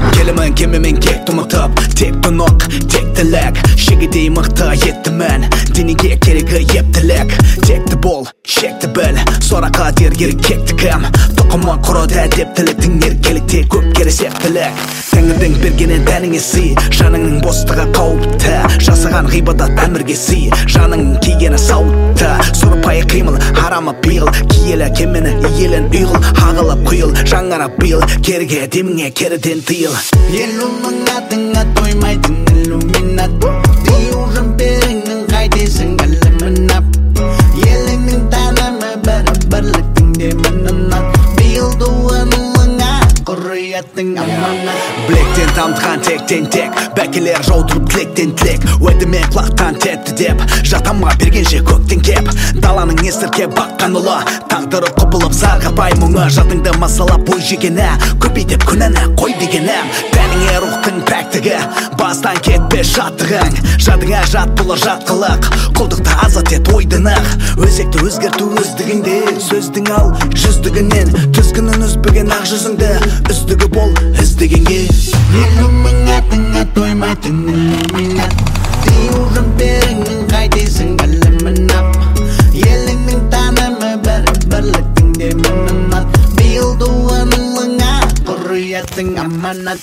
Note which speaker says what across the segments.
Speaker 1: Kelimen kemimin kekti mıtıp Tekti nok, tekti lek Şegidey mıhtı yettimen Diniye keregi yeptilek Tekti bol, şekti bel Sonra kadir geri kekti kem Dokuma kuroda deptiliktin erkelikte köp kere septilek Tengirden bergenen teningesi Janının bostuğa kavupta Жасыған ғибадат әміргесі Жаның кигені сауытта Сұры пайы қимыл, харамы пиыл Киелі кемені, иелін үйғыл Хағылып құйыл, жаңара бейіл Керге деміңе керіден тыйыл
Speaker 2: Елумың атыңа тоймайтын иллюминат Диужын беріңнің қайтесің әлімін ап Еліңнің танымы бірліктің демінің ат Бейіл дуынылыңа құрыяттың аманат
Speaker 1: Білектен тамдыған тектен тек Бәкелер жаудырып тілектен тілек Өдіме құлақтан тәтті деп Жатамға бергенше көктен кеп Даланың есірке баққан ұлы Тағдыры құбылып зарғапай мұңы Жадыңды масалап бой жегені Көбейтіп күнәні қой дегенім Тәніңе рухтың пәктігі Бастан кетпе шаттығың Жадыңа жат бұлыр жатқылық Құлдықты азат ет ойдынық Өзекті өзгерту өздігіңде Сөздің ал жүздігінен Түзгінін үзбеген ақ жүзіңді Үздігі бол іздегенге
Speaker 2: Елумың атыңа тоймайтын иллюминат Диужын беріңнің қайтесің әлімін ап Еліңнің танымы бірліктің демінің ат Бейіл дуынылыңа құрыяттың аманат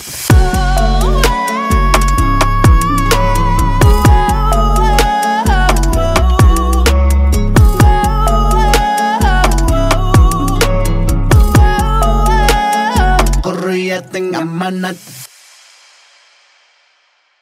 Speaker 2: Құрыяттың аманат